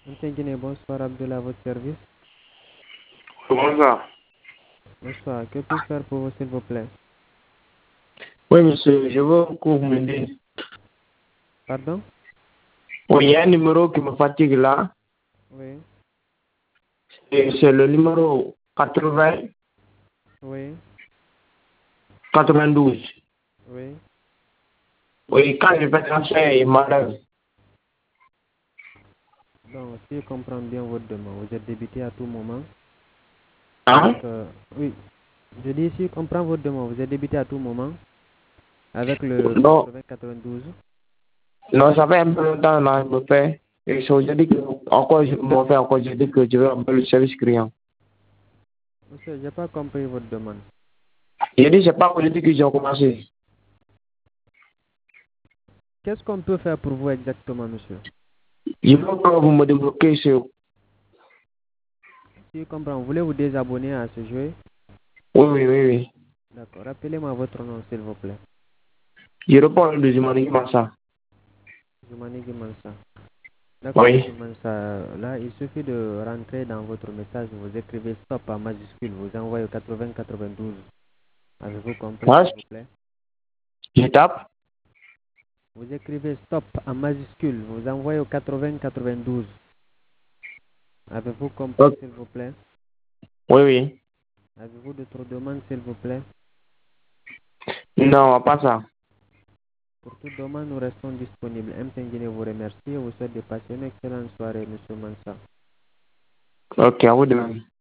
Guinée, bonsoir Abdullah, à votre service. Comment ça? Bonsoir, que puis-je faire pour vous s'il vous plaît? Oui, monsieur, je veux que vous m'aider. Pardon? Oui, il y a un numéro qui me fatigue là. Oui, C'est le numéro 80 oui, 92. oui. Oui, quand je fais transfert, il m'enlève. Donc, si je comprends bien votre demande, vous êtes débité à tout moment avec... Hein? oui, je dis si je comprends votre demande, vous êtes débité à tout moment avec le Non, 80-92. non, ça fait un peu longtemps là, il me fait. Et je dis que, encore, je me fais encore, je dis que je veux un peu le service client. Monsieur, je n'ai pas compris votre demande. J'ai dit, c'est pas que je dis que j'ai commencé. Qu'est-ce qu'on peut faire pour vous exactement, monsieur? Je veux que vous me débloquez sur. Si je comprends, vous voulez vous désabonner à ce jeu? Oui, oui, oui, oui. D'accord, rappelez-moi votre nom s'il vous plaît. Je réponds de Jumani ça. Zoumani Guimansa. D'accord, Oui. monsieur Mansa, là, il suffit de rentrer dans votre message, vous écrivez stop en majuscule, vous envoyez au 80-92. Avez-vous compris, Moi, s'il vous plaît? je tape. Vous écrivez stop en majuscule, vous envoyez au 80-92. Avez-vous compris, Ok. s'il vous plaît? Oui, oui. Avez-vous d'autres demandes, s'il vous plaît? Non, pas ça. Pour toute demande, nous restons disponibles. M. Guinée vous remercie et vous souhaite de passer une excellente soirée, monsieur Mansa. Ok, à vous de même.